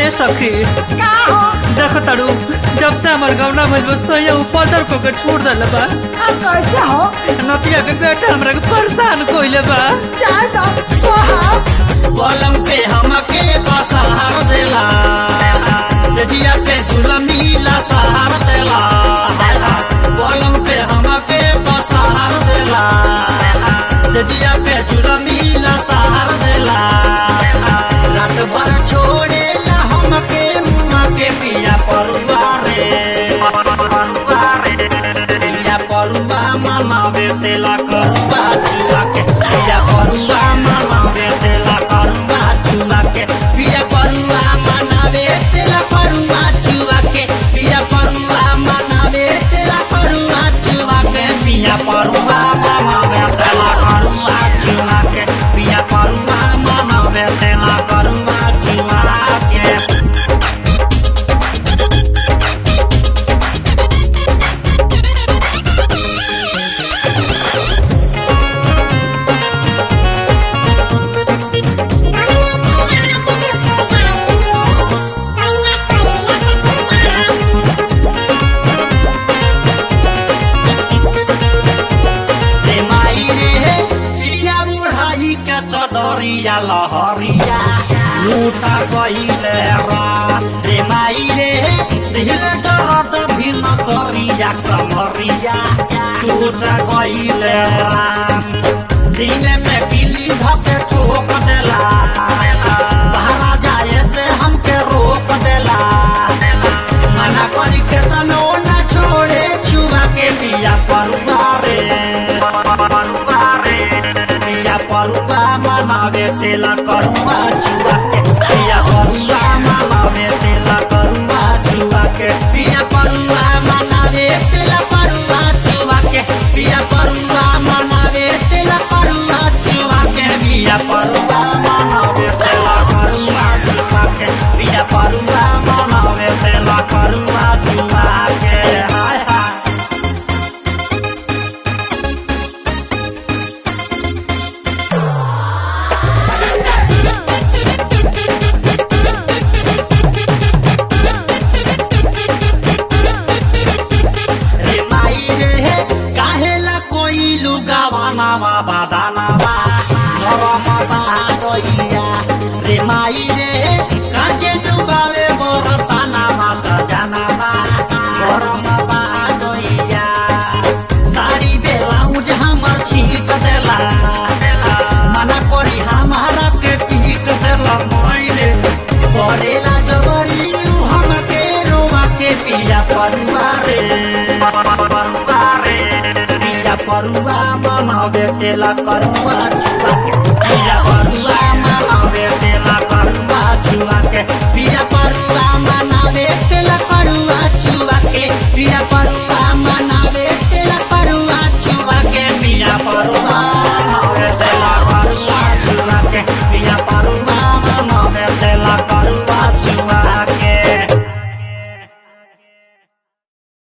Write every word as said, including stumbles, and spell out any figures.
सखी का हो देख तड़ू जब से हमार गौना भइल बस तो ये ऊपर को के छोड़ देले बा। अब कैसे हो नतिया के बेटा हमरा के परेशान कोइले बा। जाए तो सोहा पलंग पे हमके बसहार देला सजिया पे झुलमीला सहार देला पलंग पे हमके बसहार देला सजिया पे झुलमीला सहार देला रात भर छोड़ेला हमके मुआ के पिया परुआ रे पिया परुआ मनावे तेला करुआ चुआ के पिया परुआ मनावे तेला करुआ चुआ के पिया परुआ मनावे तेला करुआ चुआ के पिया परुआ मनावे तेला करुआ चुआ के पिया परुआ मनावे तेला करुआ चुआ के पिया परुआ मनावे तेला करुआ चुआ के चदरिया लहरिया लूटा गईले रात रे माई रे दिल दर्द भी नसरिया कमरिया टूटा गईले रात दिन में बिल्ली धके ठोक देला बाहर जाए से हमके रोक देला मना करी के तनो न छोड़े छुआ के पिया परुआ रे परुआ मनावे तेला करुआ चुआ के पिया परुआ मनावे तेला करुआ चुआ के पिया परुआ मनावे तेला करुआ चुआ के पिया परुआ मनावे तेला करुआ चुआ के पिया परुआ मनावे तेला करुआ चुआ के पिया परुआ मनावे तेला करुआ चुआ के हाय हाय गावानावा बादानावा नरमता गइया रे माई रे काजे डुबावे बरतानावा सजनावा गरमता गइया साड़ी बेलाउज हमर छीट देला मना करी हमारा के पीट देला माई रे करेला जबरी हमके रोवा के पिया परुआ रे परुआ मनावे तेला करुआ चुआ के पिया परुआ